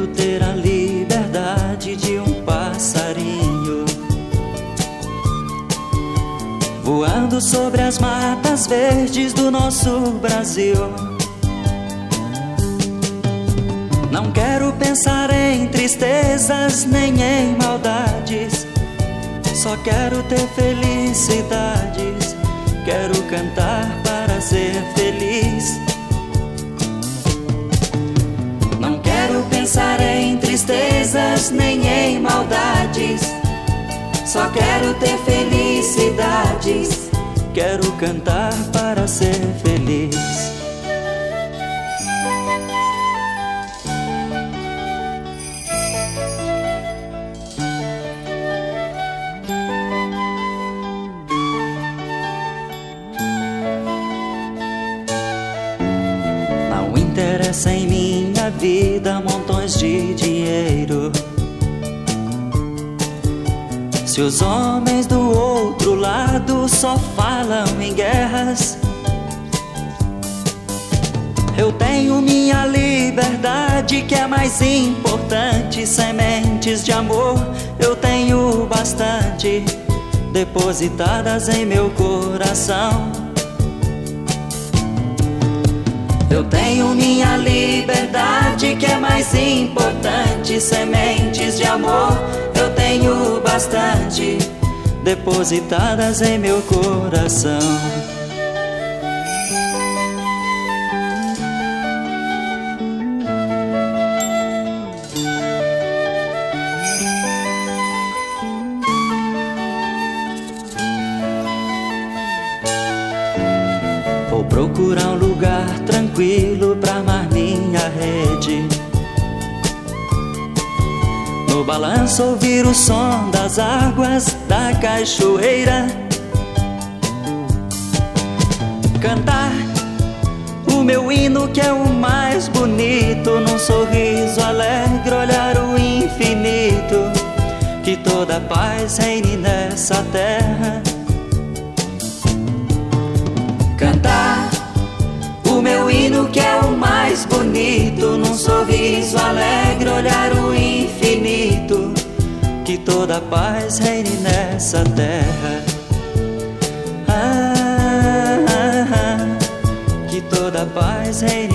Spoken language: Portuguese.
ter a liberdade de um passarinho voando sobre as matas verdes do nosso Brasil. Não quero pensar em tristezas nem em maldades, só quero ter felicidades. Quero cantar para ser feliz. Não quero pensar em tristezas nem em maldades, só quero ter felicidades. Quero cantar para ser feliz. Não interessa em minha vida montões de dinheiro, se os homens do outro lado só falam em guerras. Eu tenho minha liberdade, que é mais importante. Sementes de amor eu tenho bastante, depositadas em meu coração. Eu tenho minha liberdade, que é mais importante. Sementes de amor eu tenho bastante, depositadas em meu coração. Vou procurar um lugar tranquilo pra armar minha rede, no balanço ouvir o som das águas da cachoeira, cantar o meu hino, que é o mais bonito, num sorriso alegre olhar o infinito. Que toda paz reine nessa terra. Cantar o meu hino, que é o mais bonito, num sorriso alegre olhar o infinito. Que toda paz reine nessa terra. Que toda paz reine